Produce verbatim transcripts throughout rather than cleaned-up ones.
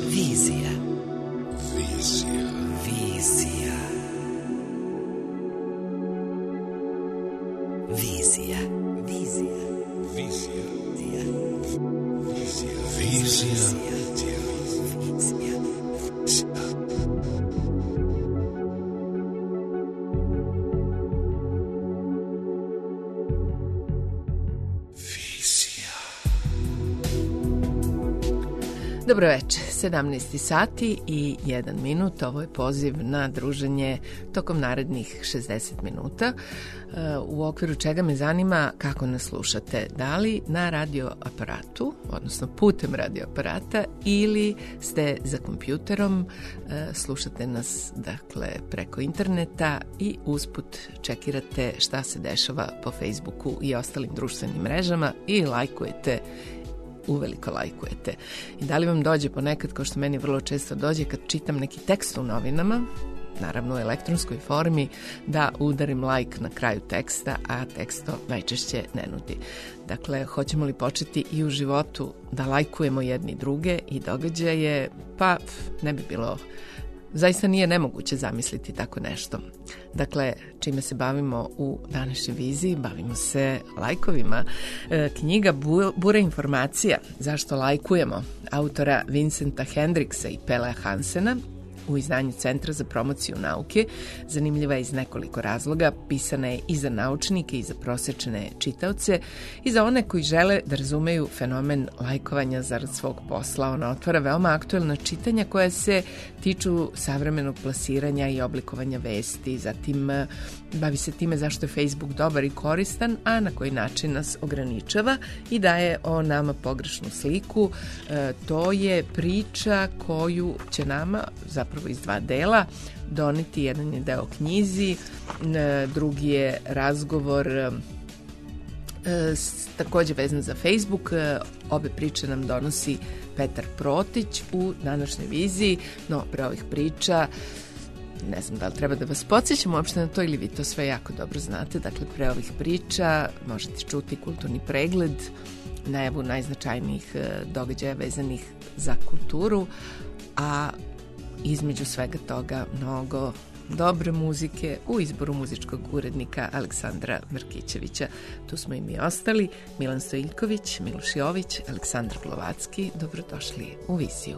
Vizija. Vizija. Vizija. Vizija. Vizija. Vizija. Vizija. Vizija. Dobro večer, sedamnaest sati i jedan minut. Ovo je poziv na druženje tokom narednih šezdeset minuta, u okviru čega me zanima kako nas slušate. Da li na radio aparatu, odnosno putem radio aparata, ili ste za kompjuterom, slušate nas dakle preko interneta i usput čekirate šta se dešava po Facebooku i ostalim društvenim mrežama i lajkujete, uveliko lajkujete. I da li vam dođe ponekad, kao što meni vrlo često dođe kad čitam neki tekst u novinama, naravno u elektronskoj formi, da udarim lajk na kraju teksta, a tekst to najčešće ne nudi. Dakle, hoćemo li početi i u životu da lajkujemo jedni druge i događaje? Pa ne bi bilo, zaista nije nemoguće zamisliti tako nešto. Dakle, čime se bavimo u današnjoj viziji? Bavimo se lajkovima. E, knjiga Bure informacija, zašto lajkujemo, autora Vincenta Hendriksa i Pelea Hansena, u izdanju Centra za promociju nauke. Zanimljiva je iz nekoliko razloga. Pisana je i za naučnike i za prosječne čitaoce i za one koji žele da razumeju fenomen lajkovanja zarad svog posla. Ona otvara veoma aktuelna čitanja koja se tiču savremenog plasiranja i oblikovanja vesti. Zatim bavi se time zašto je Facebook dobar i koristan, a na koji način nas ograničava i daje o nama pogrešnu sliku. E, to je priča koju će nama, zapravo iz dva dela, doneti. Jedan je deo knjizi, drugi je razgovor e, takođe vezan za Facebook. Obe priče nam donosi Petar Protić u današnjoj viziji, no pre ovih priča ne znam da li treba da vas podsjećam uopšte na to ili vi to sve jako dobro znate. Dakle, pre ovih priča možete čuti kulturni pregled, najavu najznačajnijih događaja vezanih za kulturu, a između svega toga mnogo dobre muzike u izboru muzičkog urednika Aleksandra Markićevića. Tu smo i mi ostali, Milan Stojiljković, Miloš Jović, Aleksandar Glovacki. Dobrodošli u Viziju.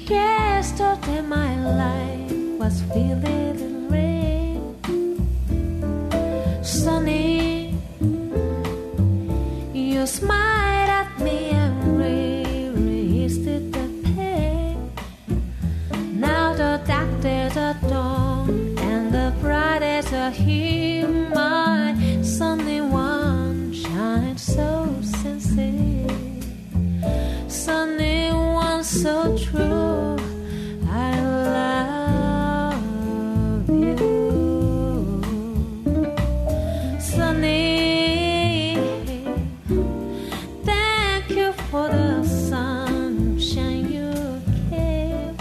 Yesterday my life was filled with rain. Sunny, you smiled at me and resisted the pain. Now the dark days are dawn and the bright days are here. My sunny one shines so sincere, sunny one so true. I love you, sunny. Thank you for the sunshine you gave,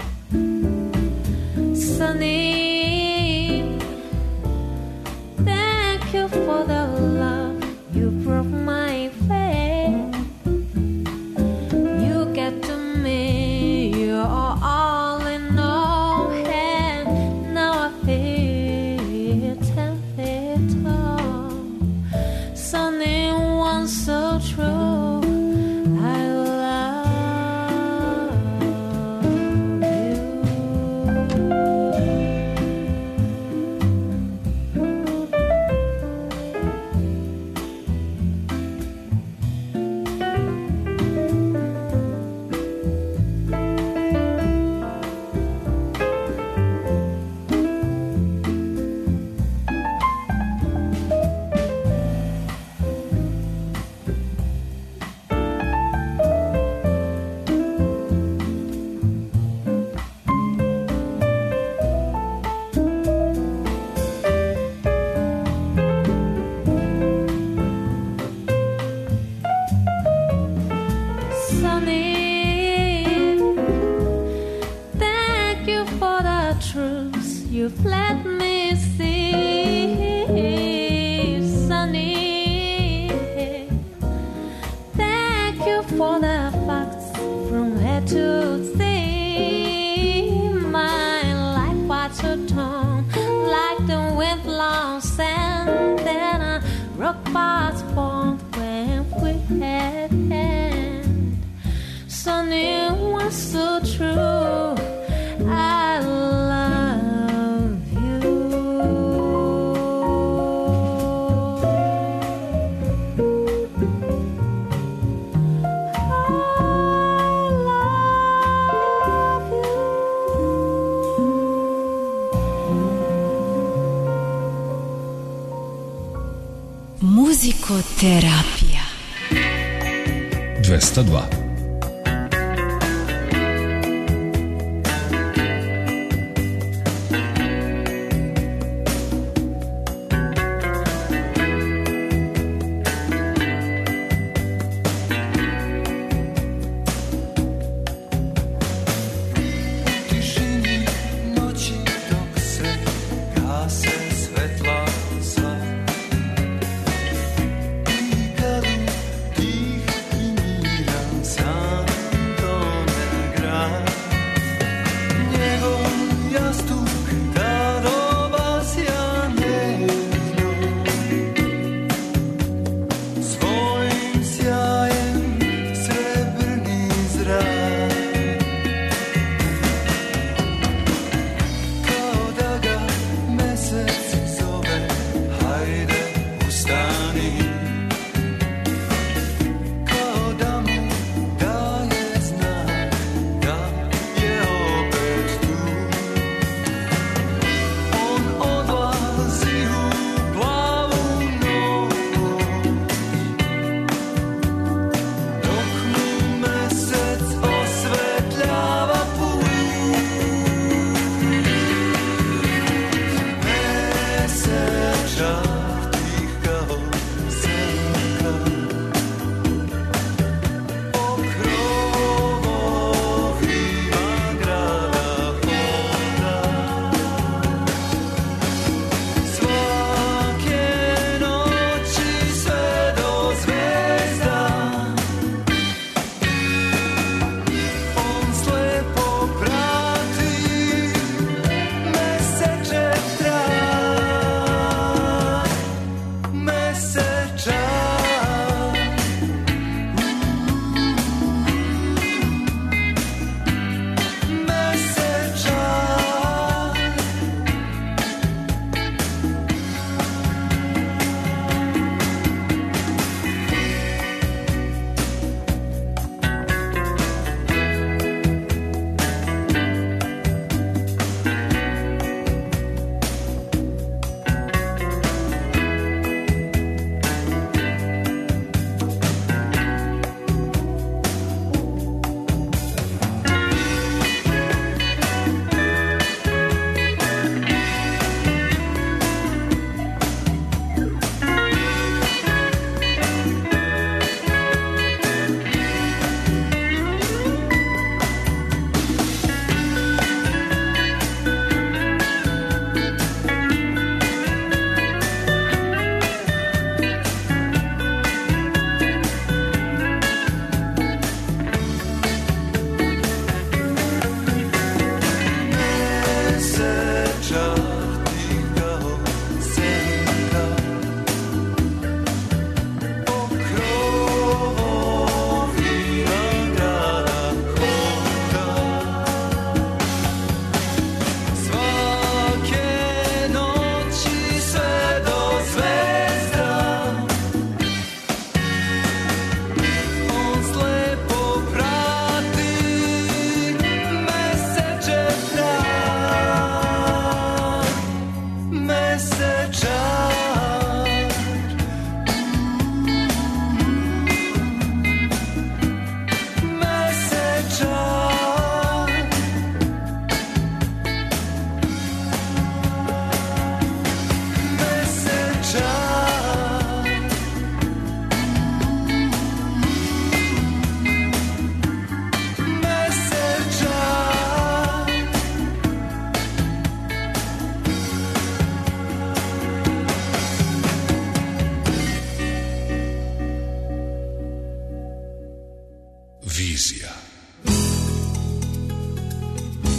sunny. Thank you for the love you brought my way. You get to me, you're all in all, and now I feel ten feet tall. Sunny one so true, I love you. Sunny, thank you for the truths you've let me see. Sunny, thank you for the facts from A to Z. My life was a torn like the wind blown sand, then a rock was formed when we had hand. Sunny was so true, I love you. I love you. Muzikoterapija dvesta dva. Tých i míram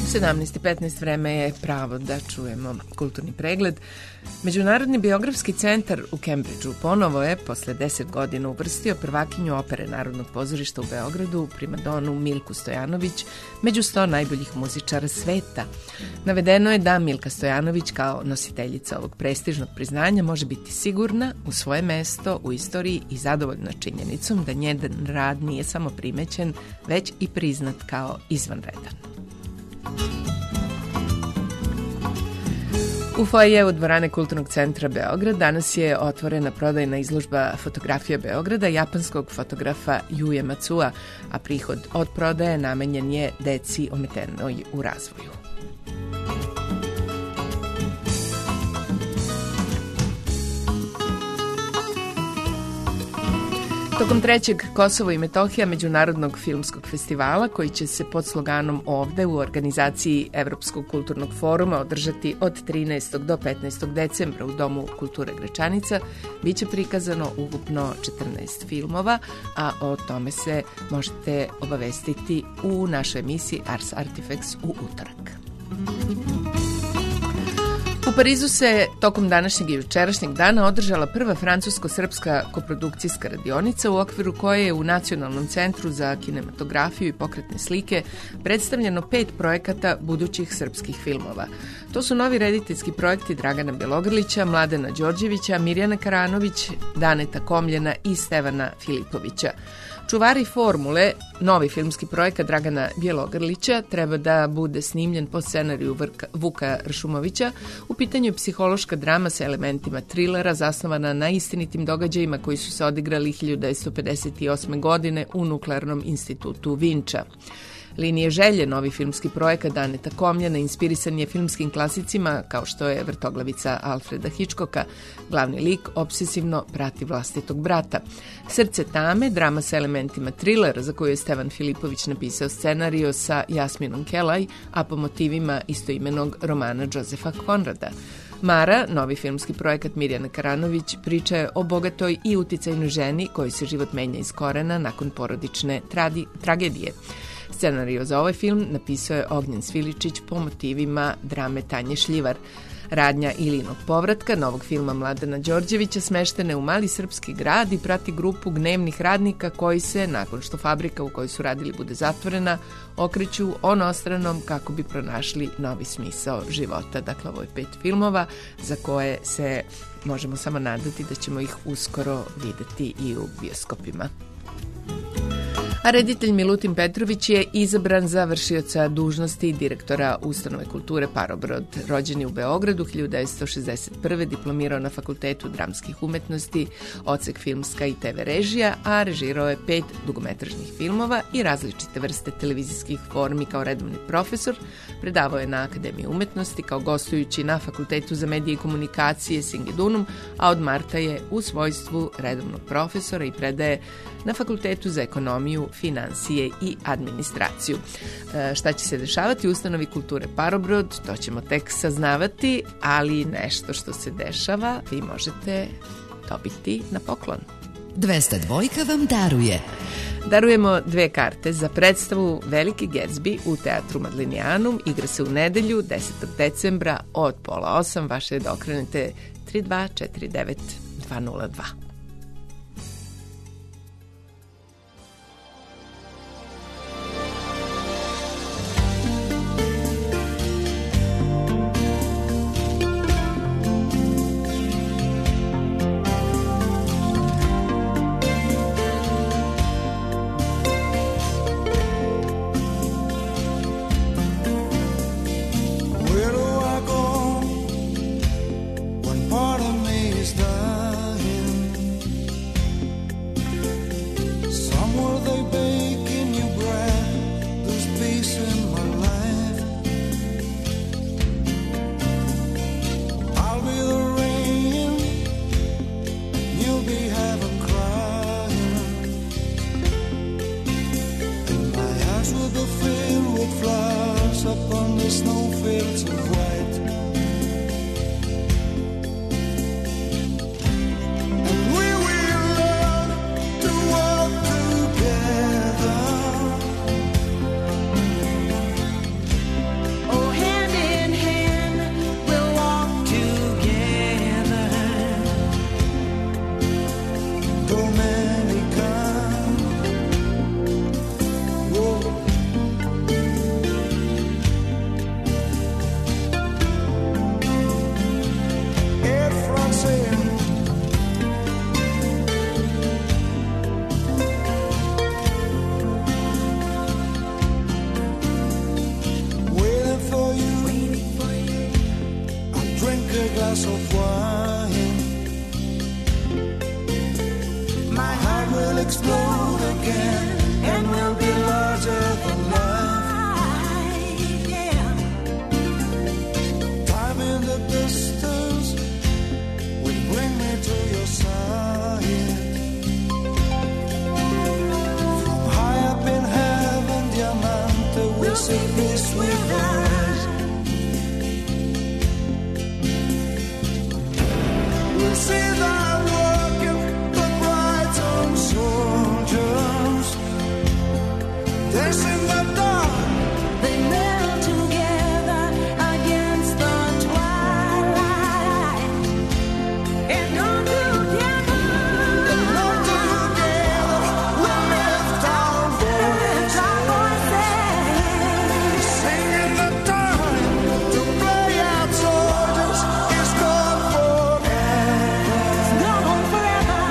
sedamnaest i petnaest vreme je pravo da čujemo kulturni pregled. Međunarodni biografski centar u Cambridgeu ponovo je posle deset godina uvrstio prvakinju opere Narodnog pozorišta u Beogradu, primadonu Milku Stojanović, među sto najboljih muzičara sveta. Navedeno je da Milka Stojanović kao nositeljica ovog prestižnog priznanja može biti sigurna u svoje mesto u istoriji i zadovoljna činjenicom da njen rad nije samo primećen, već i priznat kao izvanredan. U foajeu dvorane Kulturnog centra Beograd danas je otvorena prodajna izložba fotografija Beograda japanskog fotografa Yue Matsua, a prihod od prodaje namenjen je deci ometenoj u razvoju. Tokom trećeg Kosovo i Metohija Međunarodnog filmskog festivala, koji će se pod sloganom Ovde u organizaciji Evropskog kulturnog foruma održati od trinaestog do petnaestog decembra u Domu kulture Gračanica, biće prikazano ukupno četrnaest filmova, a o tome se možete obavestiti u našoj emisiji Ars Artifacts u utorak. U Parizu se tokom današnjeg i jučerašnjeg dana održala prva francusko-srpska koprodukcijska radionica u okviru koje je u Nacionalnom centru za kinematografiju i pokretne slike predstavljeno pet projekata budućih srpskih filmova. To su novi rediteljski projekti Dragana Bjelogrlića, Mladena Đorđevića, Mirjana Karanović, Daneta Komljena i Stevana Filipovića. Čuvari formule, novi filmski projekat Dragana Bjelogrlića, treba da bude snimljen po scenariju Vuka Ršumovića. U pitanju je psihološka drama sa elementima trilera zasnovana na istinitim događajima koji su se odigrali hiljadu devetsto pedeset osme. godine u Nuklearnom institutu Vinča. Linije želje, novi filmski projekat Daneta Komljena, inspirisan je filmskim klasicima kao što je Vrtoglavica Alfreda Hitchcocka. Glavni lik obsesivno prati vlastitog brata. Srce tame, drama sa elementima trilera za koju je Stevan Filipović napisao scenario sa Jasminom Kelaj, a po motivima istoimenog romana Josefa Konrada. Mara, novi filmski projekat Mirjana Karanović, priča je o bogatoj i uticajnoj ženi kojoj se život menja iz korena nakon porodične tradi, tragedije. Scenario za ovaj film napisao je Ognjen Sviličić po motivima drame Tanje Šljivar. Radnja Ilinog povratka, novog filma Mladena Đorđevića, smeštene u mali srpski grad i prati grupu gnevnih radnika koji se, nakon što fabrika u kojoj su radili bude zatvorena, okreću onostranom kako bi pronašli novi smisao života. Dakle, ovo je pet filmova za koje se možemo samo nadati da ćemo ih uskoro videti i u bioskopima. A reditelj Milutin Petrović je izabran za vršioca dužnosti direktora Ustanove kulture Parobrod. Rođen je u Beogradu hiljadu devetsto šezdeset prve. diplomirao na Fakultetu dramskih umetnosti, odsek filmska i te ve režija, a režirao je pet dugometražnih filmova i različite vrste televizijskih formi kao redovni profesor. Predavao je na Akademiji umetnosti kao gostujući na Fakultetu za medije i komunikacije Singidunum, a od marta je u svojstvu redovnog profesora i predaje na Fakultetu za ekonomiju, finansije i administraciju. E, šta će se dešavati u Ustanovi kulture Parobrod, to ćemo tek saznavati, ali nešto što se dešava vi možete dobiti na poklon. dvesta dvojka vam daruje. Darujemo dve karte za predstavu Veliki Gatsby u Teatru Madlinijanum. Igra se u nedelju, desetog decembra od pola osam. Vaše je da okrenete tri dva četiri devet dva nula dva. glass of wine, my heart will explode again and will be larger than life. Yeah. Time in the distance will bring me to your side. From high up in heaven, Diamante will see peace with us. We'll see that working the bright on soldiers. Dancing in the dark, they knelt together against the twilight. And on together, and on together, we'll lift our voices, singing the time to play out soldiers is gone forever. It's gone forever.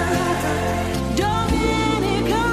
Dominica.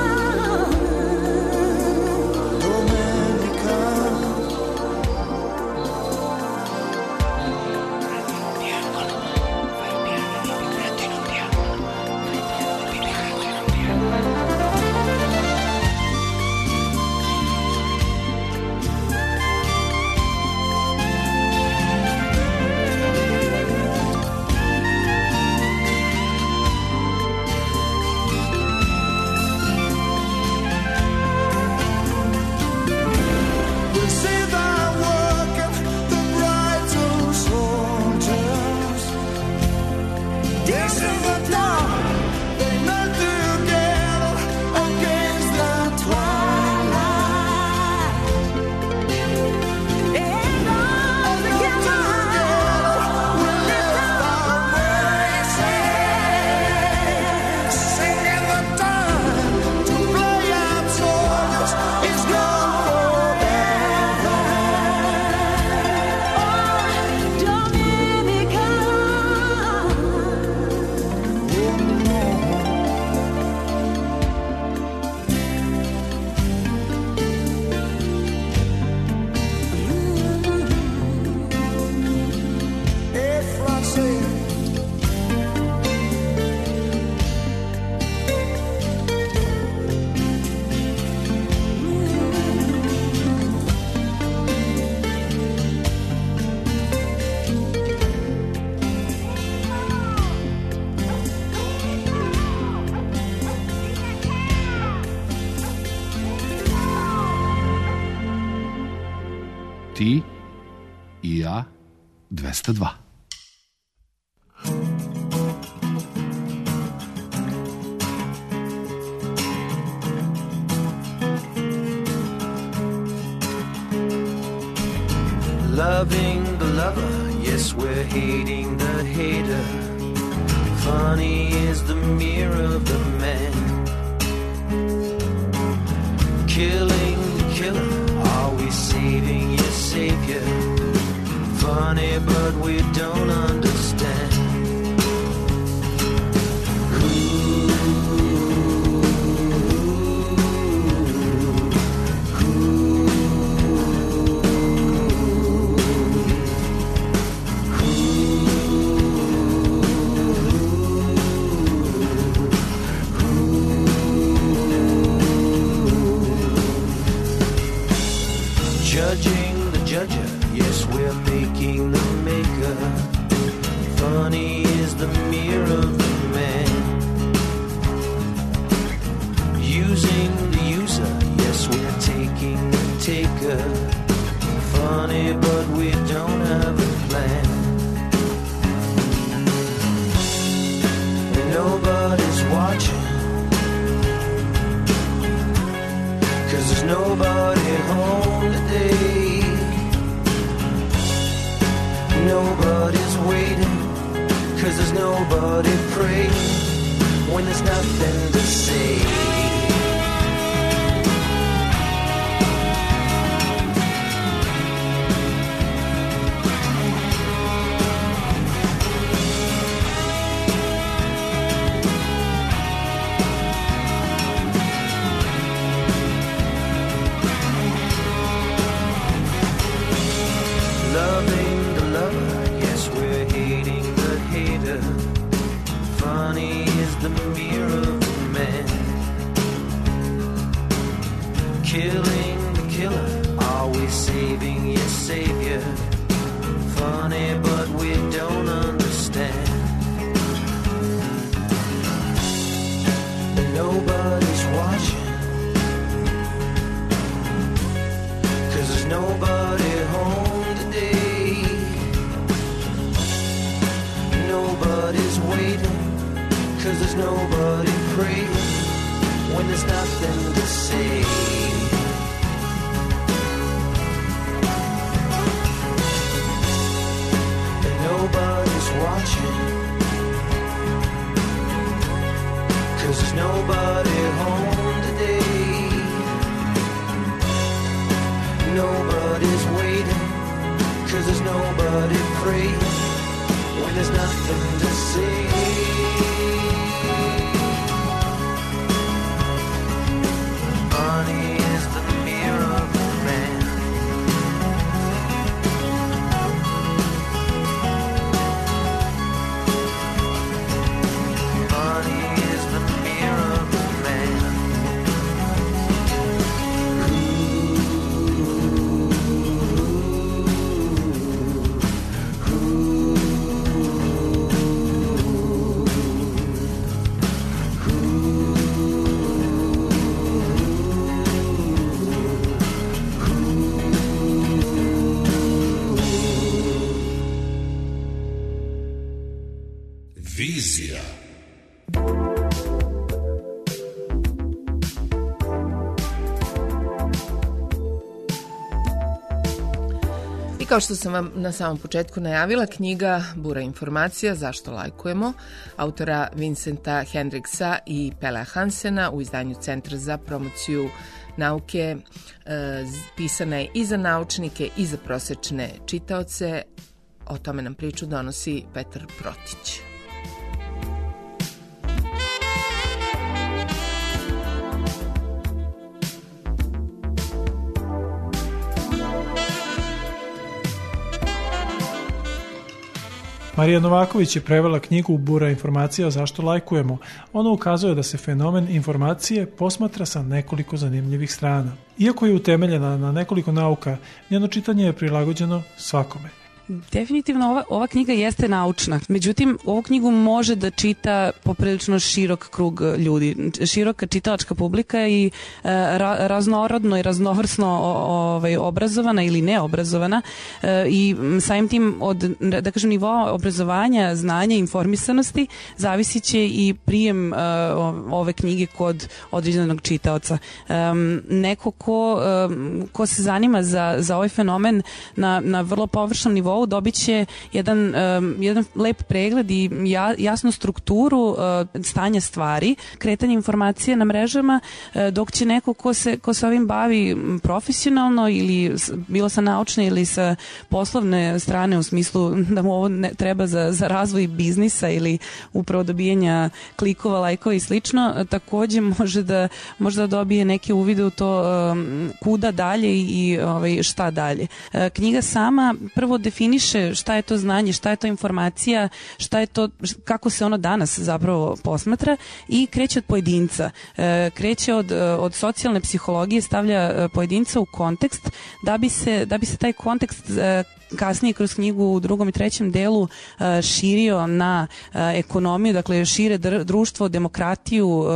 We'll see that working the bright on soldiers. Dancing in the dark, they knelt together against the twilight. And all together, we'll lift our voices, singing the time to play out soldiers is gone forever. Oh, Dominica. Hey, Francais. Ti i ja dvesta dva. Loving the lover, yes, we're hating the hater. Funny is the mirror of the man. Killing the killer, are we saving your savior? Funny, but we don't understand. Judging the judger, yes, we're making the maker. Funny is the mirror of the man. Using the user, yes, we're taking the taker. Funny, but we don't have a plan. And nobody's watching, 'cause there's nobody home today. Nobody's waiting, 'cause there's nobody praying when there's nothing to say. Loving the lover, yes, we're saving your savior. Funny, but we don't understand. Nobody's watching, 'cause there's nobody home today. Nobody's waiting, 'cause there's nobody praying when there's nothing to say. And nobody's watching, 'cause there's nobody home today. Nobody's waiting, 'cause there's nobody praying when there's nothing to say. Money is the mirror of a man. Money is the mirror of a man. Vizija. I kao što sam vam na samom početku najavila, knjiga Bura informacija, zašto lajkujemo, autora Vincenta Hendriksa i Pelea Hansena u izdanju Centra za promociju nauke, e, pisana je i za naučnike i za prosečne čitaoce. O tome nam priču donosi Petar Protić. Marija Novaković je prevela knjigu Bura informacija zašto lajkujemo. Ona ukazuje da se fenomen informacije posmatra sa nekoliko zanimljivih strana. Iako je utemeljena na nekoliko nauka, njeno čitanje je prilagođeno svakome. Definitivno ova, ova knjiga jeste naučna, međutim ovu knjigu može da čita poprilično širok krug ljudi, široka čitalačka publika i e, ra, raznorodno i raznovrsno o, ovaj, obrazovana ili neobrazovana e, i samim tim od, da kažem, nivoa obrazovanja, znanja, informisanosti zavisit će i prijem e, ove knjige kod određenog čitaoca. E, neko ko, e, ko se zanima za, za ovaj fenomen na, na vrlo površnom nivou dobit će jedan, um, jedan lep pregled i ja, jasnu strukturu uh, stanja stvari, kretanje informacije na mrežama, uh, dok će neko ko se, ko se ovim bavi profesionalno ili bilo sa naučne ili sa poslovne strane u smislu da mu ovo ne, treba za, za razvoj biznisa ili upravo dobijanja klikova, lajkova i slično, uh, takođe može da, može da dobije neke uvide u to um, kuda dalje i ovaj, šta dalje. Uh, knjiga sama prvo definiše šta je to znanje, šta je to informacija, šta je to, kako se ono danas zapravo posmatra i kreće od pojedinca. E, kreće od, od socijalne psihologije, stavlja pojedinca u kontekst da bi se, da bi se taj kontekst e, kasnije kroz knjigu u drugom i trećem delu uh, širio na uh, ekonomiju, dakle šire dr- društvo, demokratiju, uh,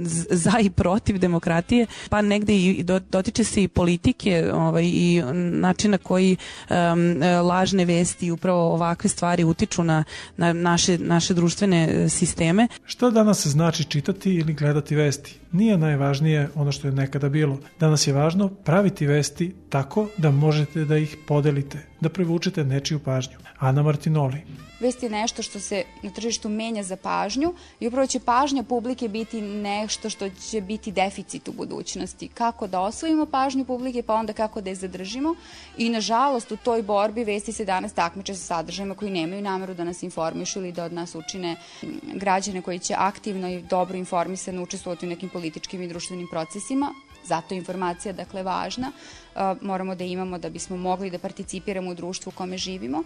za i protiv demokratije, pa negde i do, dotiče se i politike ovaj, i načina koji um, lažne vesti i upravo ovakve stvari utiču na, na naše, naše društvene sisteme. Šta danas znači čitati ili gledati vesti? Nije najvažnije ono što je nekada bilo. Danas je važno praviti vesti tako da možete da ih podelite, da privučete nečiju pažnju. Ana Martinoli. Vest je nešto što se na tržištu menja za pažnju i upravo će pažnja publike biti nešto što će biti deficit u budućnosti. Kako da osvojimo pažnju publike, pa onda kako da je zadržimo. I nažalost u toj borbi vesti se danas takmiče sa sadržajima koji nemaju nameru da nas informišu ili da od nas učine građane koji će aktivno i dobro informisano učestvovati u nekim političkim i društvenim procesima. Zato je informacija, dakle, važna. moramo da imamo da bismo mogli da participiramo u društvu u kome živimo.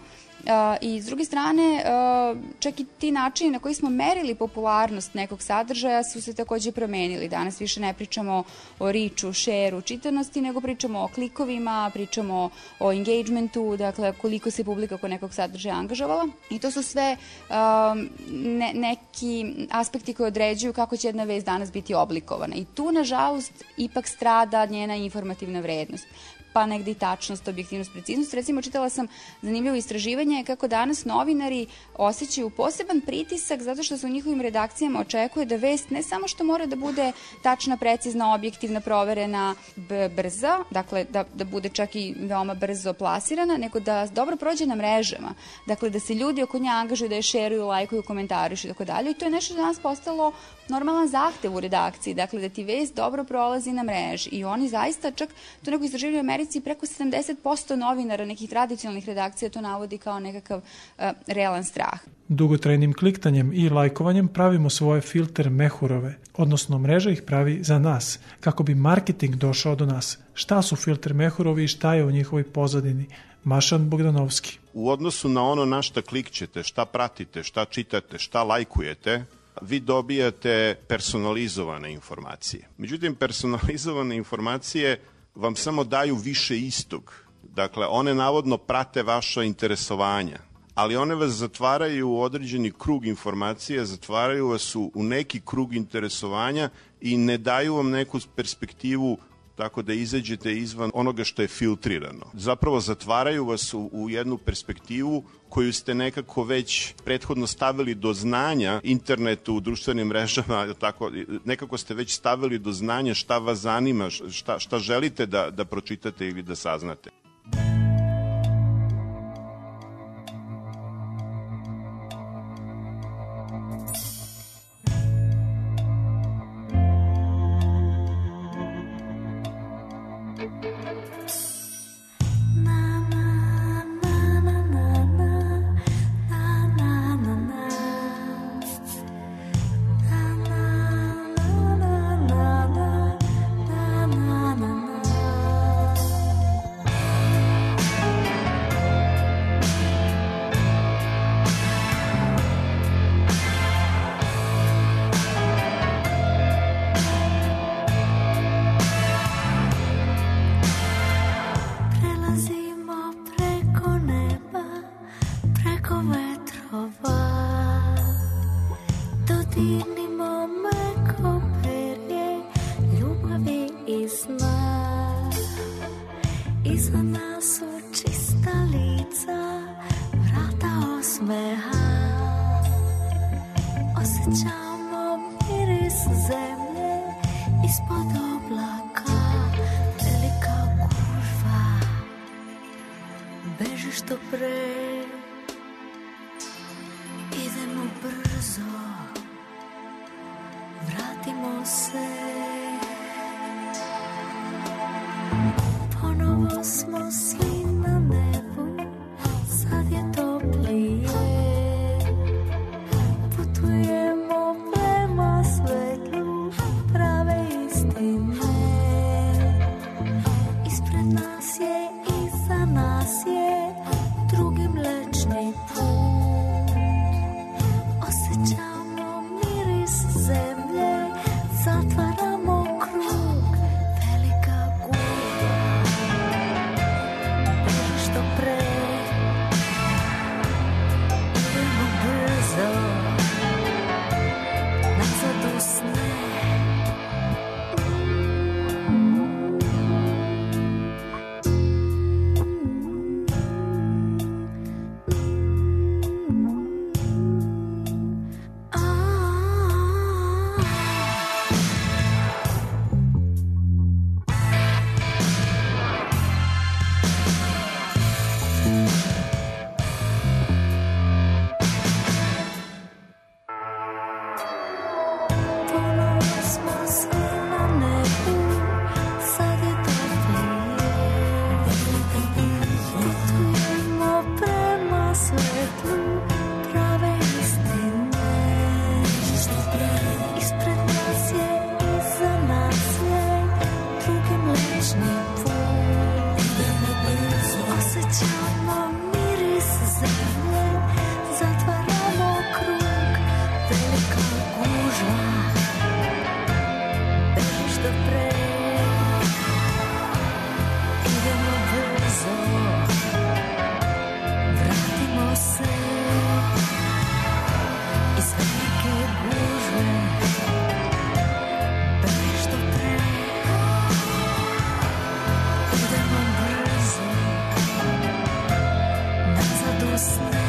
I s druge strane, čak i ti načini na koji smo merili popularnost nekog sadržaja su se takođe promenili. Danas više ne pričamo o riču, šeru, čitanosti, nego pričamo o klikovima, pričamo o engagementu, dakle koliko se publika oko nekog sadržaja angažovala. I to su sve um, ne, neki aspekti koji određuju kako će jedna vest danas biti oblikovana. I tu, nažalost, ipak strada njena informativna vrednost, pa negde i tačnost, objektivnost, preciznost. Recimo, čitala sam zanimljivo istraživanje kako danas novinari osjećaju poseban pritisak zato što se u njihovim redakcijama očekuje da vest ne samo što mora da bude tačna, precizna, objektivna, proverena, brza, dakle da, da bude čak i veoma brzo plasirana, nego da dobro prođe na mrežama. Dakle, da se ljudi oko nje angažuju, da je šeruju, lajkuju, komentarišu i tako dalje. I to je nešto što danas postalo normalan zahtev u redakciji, dakle da ti vest dobro prolazi na mreži. I oni zaista, čak to neko istraživanje u Americi, preko sedamdeset posto novinara nekih tradicionalnih redakcija to navodi kao nekakav uh, realan strah. Dugotrajnim kliktanjem i lajkovanjem pravimo svoje filter mehurove, odnosno mreža ih pravi za nas, kako bi marketing došao do nas. Šta su filter mehurovi i šta je u njihovoj pozadini? Mašan Bogdanovski. U odnosu na ono na šta klikćete, šta pratite, šta čitate, šta lajkujete, vi dobijate personalizovane informacije. Međutim, personalizovane informacije vam samo daju više istog. Dakle, one navodno prate vaša interesovanja, ali one vas zatvaraju u određeni krug informacija, zatvaraju vas u, u neki krug interesovanja i ne daju vam neku perspektivu tako da izađete izvan onoga što je filtrirano. Zapravo zatvaraju vas u, u jednu perspektivu koju ste nekako već prethodno stavili do znanja internetu, u društvenim mrežama, tako, nekako ste već stavili do znanja šta vas zanima, šta, šta želite da, da pročitate ili da saznate. osjećamo miris zemlje, zatvaramo krug, velika gužva, beži što pre, idemo brzo, vratimo se iz velike gužve, beži što pre, idemo brzo, nazad u sne.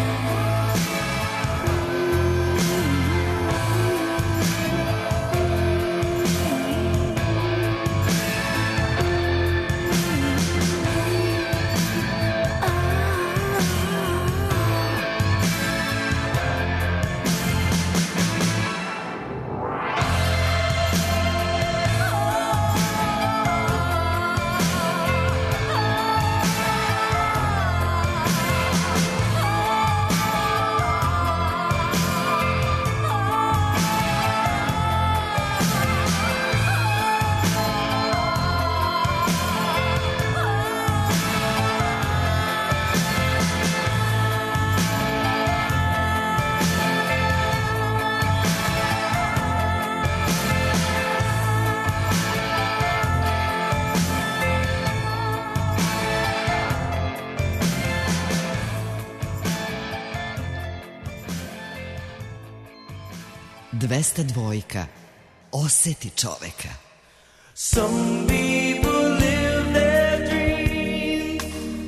dvesta dvojka. Oseti čoveka. Some people live their dreams.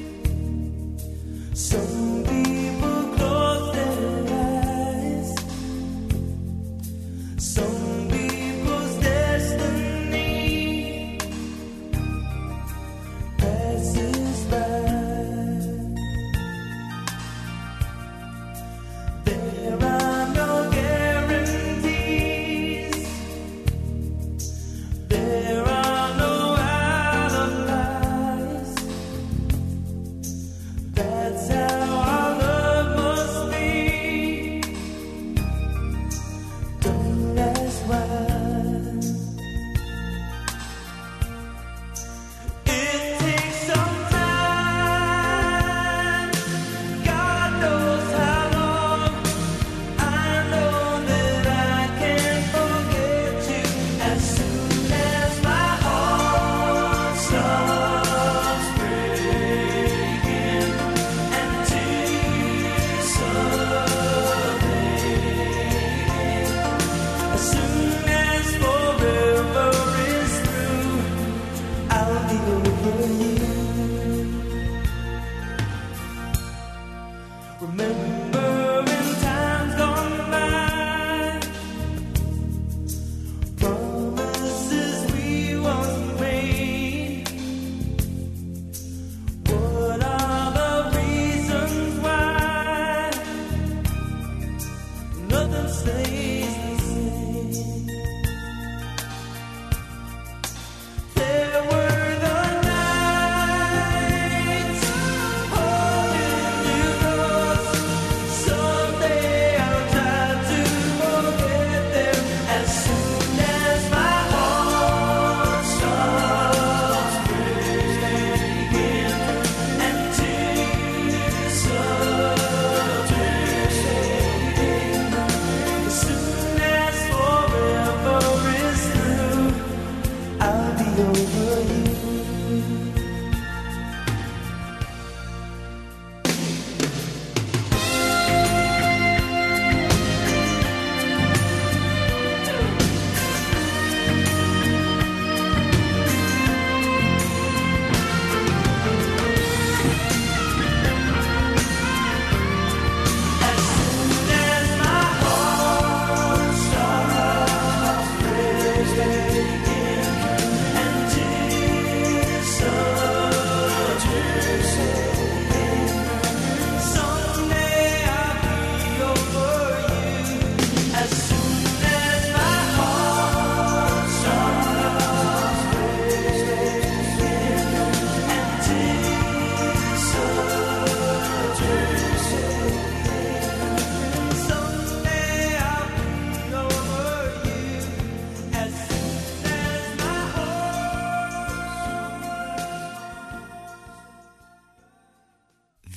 Some people close their eyes. Some people's destiny passes by. There are no guarantees. There are no alibis. That's how I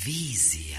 Vizija.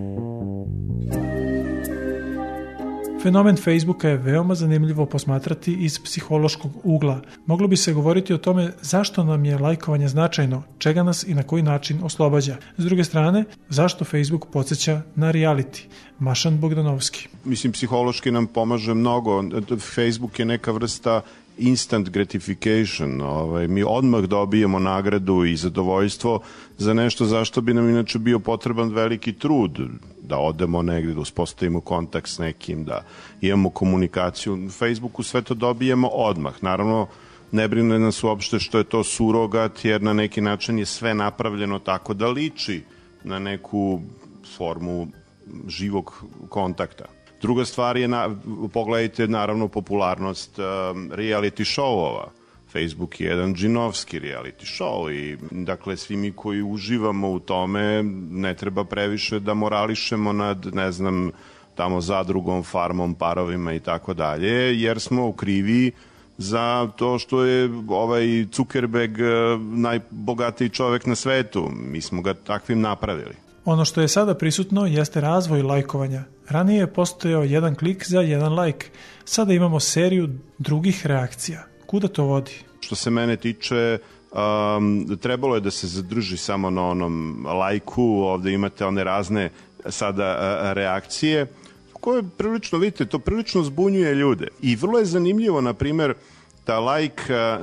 Fenomen Facebooka je veoma zanimljivo posmatrati iz psihološkog ugla. Moglo bi se govoriti o tome zašto nam je lajkovanje značajno, čega nas i na koji način oslobađa. S druge strane, zašto Facebook podsjeća na reality. Mašan Bogdanovski. Mislim, psihološki nam pomaže mnogo. Facebook je neka vrsta instant gratification. Ovaj, mi odmah dobijemo nagradu i zadovoljstvo za nešto zašto bi nam inače bio potreban veliki trud, da odemo negdje, da uspostavimo kontakt s nekim, da imamo komunikaciju. Na Facebooku sve to dobijemo odmah. Naravno, ne brine nas uopšte što je to surogat, jer na neki način je sve napravljeno tako da liči na neku formu živog kontakta. Druga stvar je, na, pogledajte naravno popularnost um, reality show-ova. Facebook je jedan džinovski reality show i dakle svi mi koji uživamo u tome ne treba previše da morališemo nad, ne znam, tamo zadrugom, farmom, parovima i tako dalje, jer smo u krivi za to što je ovaj Zuckerberg najbogatiji čovek na svetu. Mi smo ga takvim napravili. Ono što je sada prisutno jeste razvoj lajkovanja. Ranije je postojao jedan klik za jedan lajk. Sada imamo seriju drugih reakcija. Kuda to vodi? Što se mene tiče, um, trebalo je da se zadrži samo na onom lajku. Ovde imate one razne sada uh, reakcije koje prilično, vidite, to prilično zbunjuje ljude. I vrlo je zanimljivo, na primjer, da lajk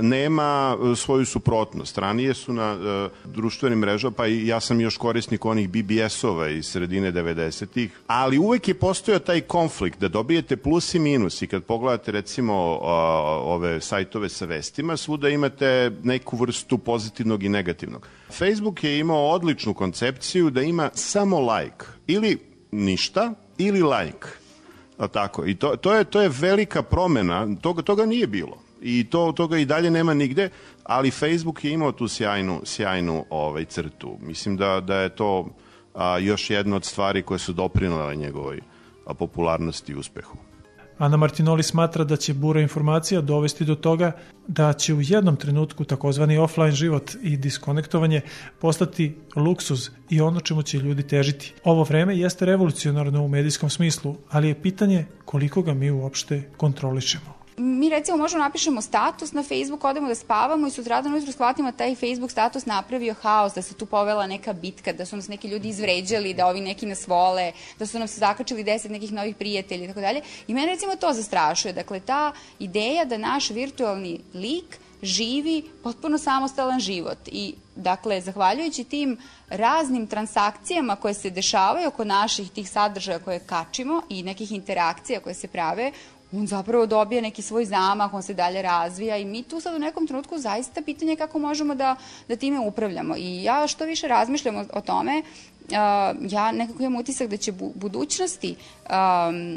nema svoju suprotnost. Ranije su na uh, društvenim mrežama, pa i ja sam još korisnik onih B B S-ova iz sredine devedesetih, ali uvek je postojao taj konflikt da dobijete plus i minus i kad pogledate recimo uh, ove sajtove sa vestima, svuda imate neku vrstu pozitivnog i negativnog. Facebook je imao odličnu koncepciju da ima samo lajk ili ništa ili lajk. Tako. I to, to, je, to je velika promena, toga, toga nije bilo. I to, toga i dalje nema nigde, ali Facebook je imao tu sjajnu, sjajnu ovaj, crtu. Mislim da, da je to a, još jedna od stvari koje su doprinale njegovoj a, popularnosti i uspehu. Ana Martinoli smatra da će bura informacija dovesti do toga da će u jednom trenutku takozvani offline život i diskonektovanje postati luksuz i ono čemu će ljudi težiti. Ovo vreme jeste revolucionarno u medijskom smislu, ali je pitanje koliko ga mi uopšte kontrolišemo. Mi recimo možemo napišemo status na Facebook, odemo da spavamo i sutradan ujutru shvatimo da taj Facebook status napravio haos, da se tu povela neka bitka, da su nas neki ljudi izvređali, da ovi neki nas vole, da su nam se zakačili deset nekih novih prijatelja i tako dalje. I mene recimo to zastrašuje. Dakle, ta ideja da naš virtualni lik živi potpuno samostalan život i dakle, zahvaljujući tim raznim transakcijama koje se dešavaju oko naših tih sadržaja koje kačimo i nekih interakcija koje se prave, on zapravo dobije neki svoj zamah, on se dalje razvija i mi tu sad u nekom trenutku zaista pitanje kako možemo da, da time upravljamo. I ja što više razmišljam o, o tome, uh, ja nekako imam utisak da će bu, budućnosti um,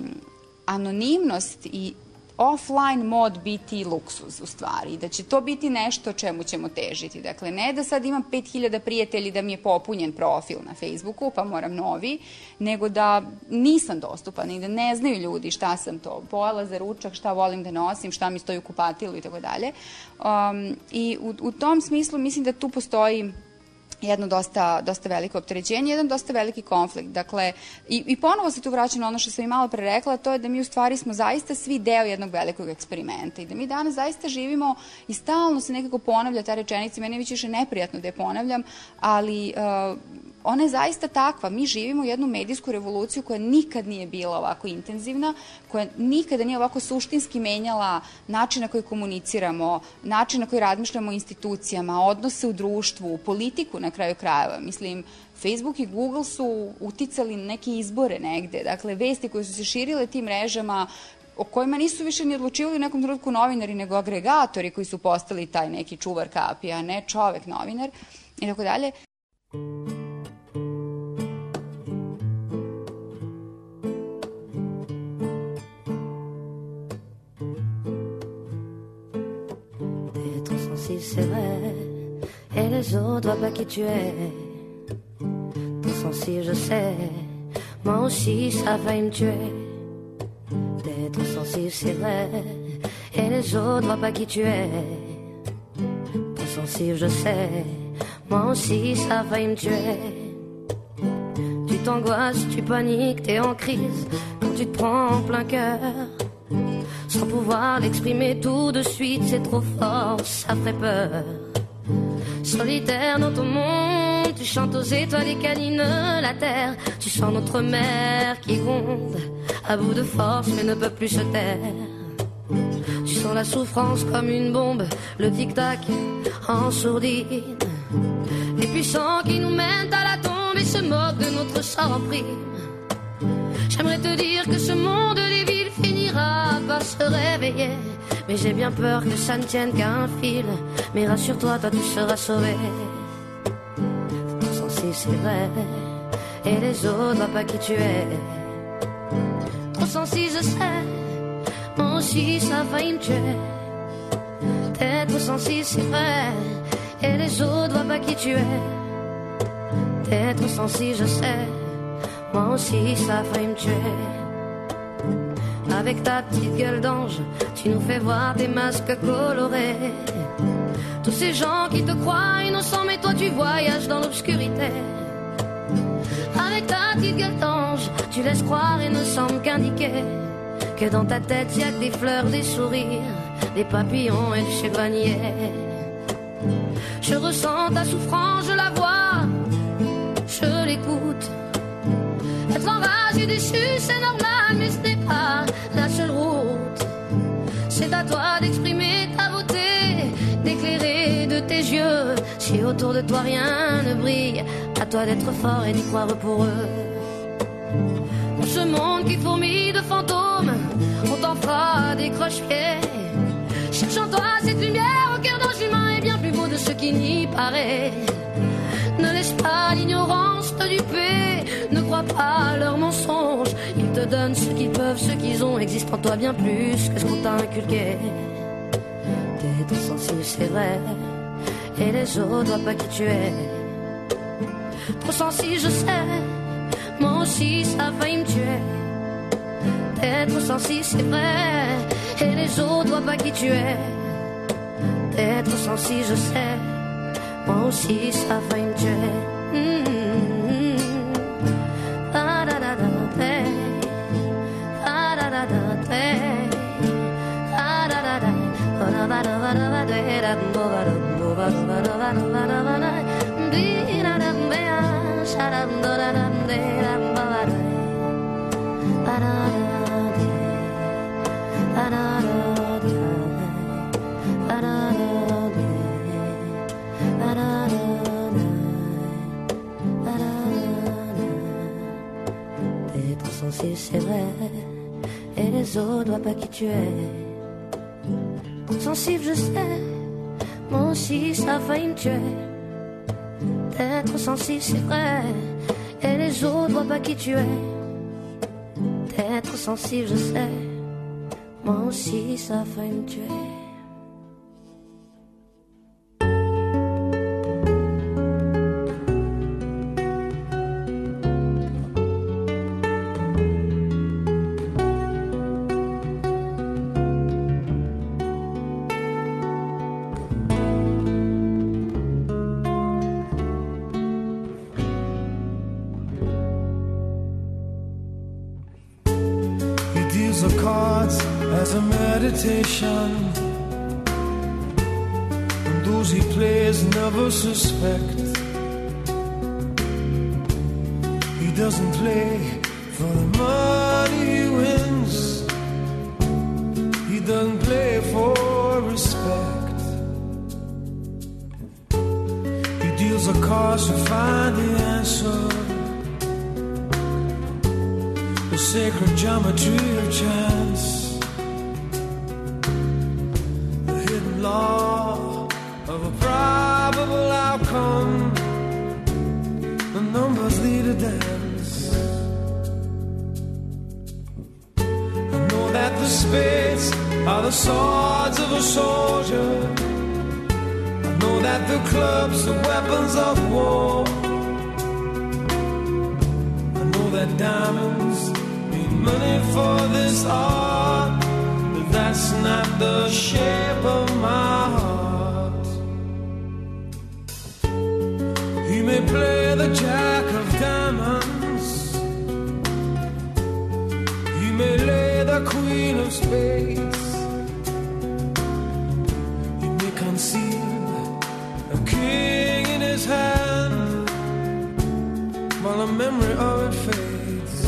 anonimnost i offline mod biti luksuz u stvari, da će to biti nešto čemu ćemo težiti. Dakle, ne da sad imam pet hiljada prijatelji da mi je popunjen profil na Facebooku, pa moram novi, nego da nisam dostupan i da ne znaju ljudi šta sam to, pojela za ručak, šta volim da nosim, šta mi stoji u kupatilu i tako dalje. I u, u tom smislu mislim da tu postoji jedno dosta, dosta veliko opterećenje, jedan dosta veliki konflikt. Dakle, i, i ponovo se tu vraćam na ono što sam i malo pre rekla, to je da mi u stvari smo zaista svi deo jednog velikog eksperimenta i da mi danas zaista živimo i stalno se nekako ponavlja ta rečenica, meni je već više neprijatno da je ponavljam, ali uh, ona je zaista takva. Mi živimo jednu medijsku revoluciju koja nikad nije bila ovako intenzivna, koja nikada nije ovako suštinski menjala način na koji komuniciramo, način na koji razmišljamo o institucijama, odnose u društvu, politiku na kraju krajeva. Mislim, Facebook i Google su uticali na neke izbore negde. Dakle, vesti koje su se širile tim mrežama, o kojima nisu više ni odlučivali u nekom trenutku novinari, nego agregatori koji su postali taj neki čuvar kapi, a ne čovek novinar i tako dalje. C'est vrai, et les autres voient pas qui tu es. Ton sensi, je sais, moi aussi ça va me tuer. D'être sensible, c'est vrai, et les autres voient pas qui tu es. Ton sensible, je sais, moi aussi ça va me tuer. t'angoisses, tu paniques, t'es en crise quand tu te prends en plein cœur. Sans pouvoir l'exprimer tout de suite, c'est trop fort, ça ferait peur. Solitaire dans ton monde, tu chantes aux étoiles et câlines la terre. Tu sens notre mer qui gronde, à bout de force mais ne peut plus se taire. Tu sens la souffrance comme une bombe, le tic-tac en sourdine. Les puissants qui nous mènent à la tombe et se moquent de notre sort en prime. J'aimerais te dire que ce monde des villes finira par se réveiller, mais j'ai bien peur que ça ne tienne qu'à un fil. Mais rassure-toi, toi tu seras sauvé. Ton sens c'est vrai, et les autres voient pas qui tu es. Trop sensible je sais, moi aussi ça a failli me tuer. T'es trop sensible c'est vrai, et les autres voient pas qui tu es. T'es trop sensible je sais, moi aussi ça a failli me tuer. Avec ta petite gueule d'ange, tu nous fais voir des masques colorés. Tous ces gens qui te croient innocents, mais toi tu voyages dans l'obscurité. Avec ta petite gueule d'ange, tu laisses croire et ne semble qu'indiquer que dans ta tête y a que des fleurs, des sourires, des papillons et du chevanier. Je ressens ta souffrance, je la vois, je l'écoute. Être enragé, déçu, c'est normal, mais ce n'est pas la seule route. C'est à toi d'exprimer ta beauté, d'éclairer de tes yeux. Si autour de toi rien ne brille, à toi d'être fort et d'y croire pour eux. Dans ce monde qui fourmille de fantômes, on t'en fera des croche-pieds. Cherche en toi cette lumière au cœur d'ange humain est bien plus beau de ce qui n'y paraît. Ne laisse pas l'ignorance te duper, ne crois pas à leurs mensonges. Ils te donnent ce qu'ils peuvent, ce qu'ils ont, existe en toi bien plus que ce qu'on t'a inculqué. T'es trop sensible, c'est vrai, et les autres voient pas qui tu es. Trop sensible, je sais, moi aussi ça a failli me tuer. T'es trop sensible, c'est vrai, et les autres voient pas qui tu es. T'es trop sensible, je sais, moi aussi ça a failli me tuer. Mm-hmm. Ah, da, da, da, da. Ah, da, da, da, da. Ah, da, da, da. Oh, da, da, da, da, da, da, da, da, da, da, da, da, da, da. Di, da, da, da, sha, da, da, da, da, da, da, da, da. Ah, da, da, da. Ah, da, da, da. Ah, da, da. T'es trop sensible, c'est vrai, et les autres voient pas qui tu es. Trop sensible, je sais, moi aussi ça a failli me tuer. T'es trop sensible, c'est vrai, et les autres voient pas qui tu es. T'es trop sensible, je sais, moi aussi ça a failli me tuer. And those he plays never suspect. He doesn't play for the money he wins. He doesn't play for respect. He deals the cards to find the answer, the sacred geometry of chance, law of a probable outcome. The numbers lead a dance. I know that the spades are the swords of a soldier. I know that the clubs are weapons of war. I know that diamonds mean money for this art, but that's not the shape of my heart. He may play the jack of diamonds, a queen of spades. You may conceal a king in his hand while the memory of it fades.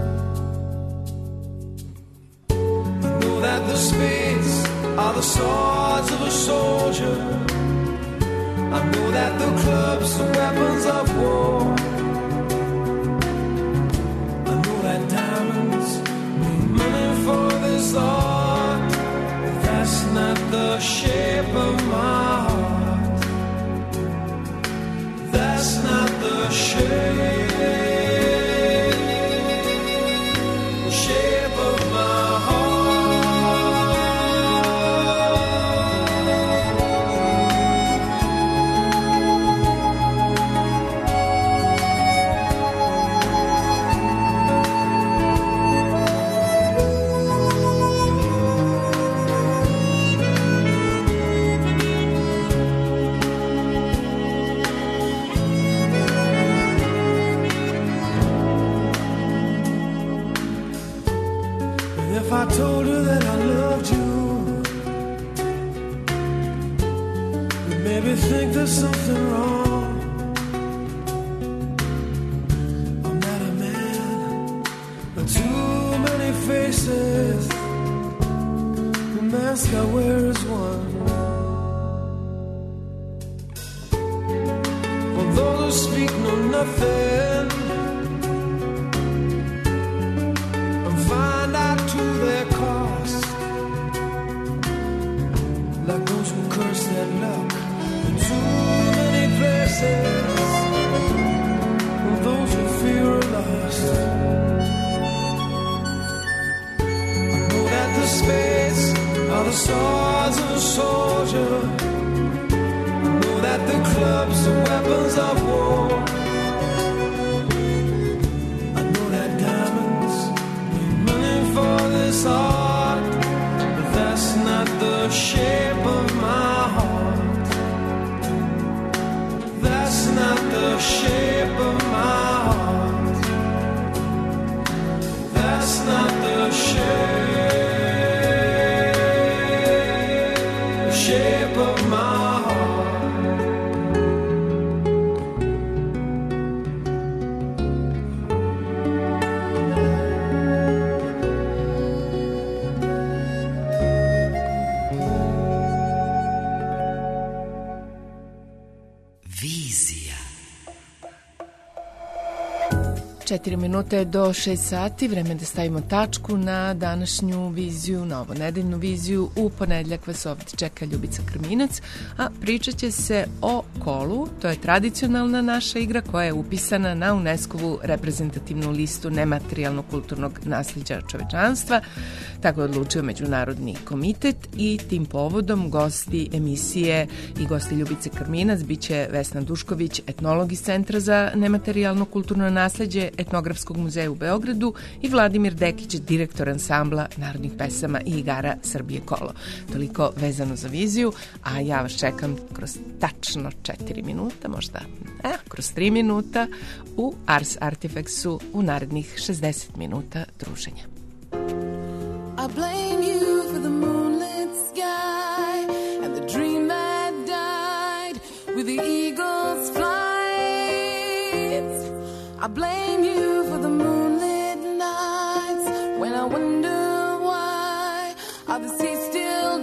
I know that the spades are the swords of a soldier. I know that the clubs are weapons of war. I know that diamonds mean money for this art. That's not the shape of my heart. That's not the shape, shape of my heart. If I told you that I loved you, you'd maybe think there's something wrong. I'm not a man with too many faces. The mask I wear is one. For those who speak know nothing and find out to their cost, like those who curse their luck in too many places, and those who fear are lost. I know that the spades are the swords of a soldier. I know that the clubs are weapons of war. I know that diamonds mean money for this art, but that's not the shape of my heart. That's not the shape of my heart. That's not the shape, shape of my heart. Četiri minute do šest sati, vreme da stavimo tačku na današnju viziju, na ovo nedeljnu viziju. U ponedljak vas ovdje čeka Ljubica Krminac, a pričat će se o kolu. To je tradicionalna naša igra koja je upisana na UNESCO-vu reprezentativnu listu nematerijalnog kulturnog nasljeđa čovečanstva. Tako je odlučio Međunarodni komitet i tim povodom gosti emisije i gosti Ljubice Krminac biće Vesna Dušković, etnolog iz Centra za nematerijalno kulturno nasljeđe Etnografskog muzeja u Beogradu i Vladimir Dekić, direktor ansambla narodnih pesama i igara Srbije Kolo. Toliko vezano za viziju, a ja vas čekam kroz tačno četiri minuta, možda eh, kroz tri minuta u Ars Artifexu u narednih šezdeset minuta druženja. I blame you for the moonlit sky and the dream that died with the eagle's flight. I blame you for the moonlit nights when I wonder why are the seas still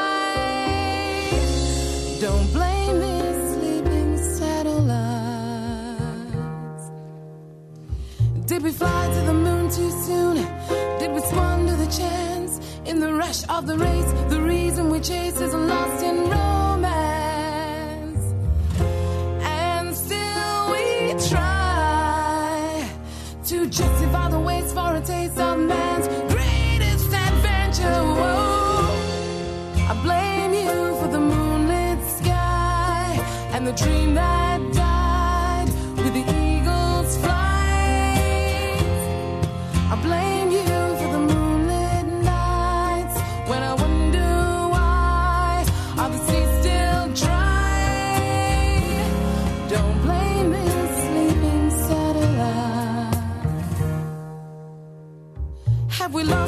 dry. Don't blame me, sleeping satellites. Did we fly to the moon too soon? Did we squander the chance in the rush of the race? The reason we chase is lost in romance, and still we try to justify the waste for a taste of man's greatest adventure. Whoa. I blame you for the moonlit sky and the dream that died with the eagle's flight. I blame you for the moonlit nights when I wonder why are the seas still dry. Don't blame me, sleeping satellite. Have we lost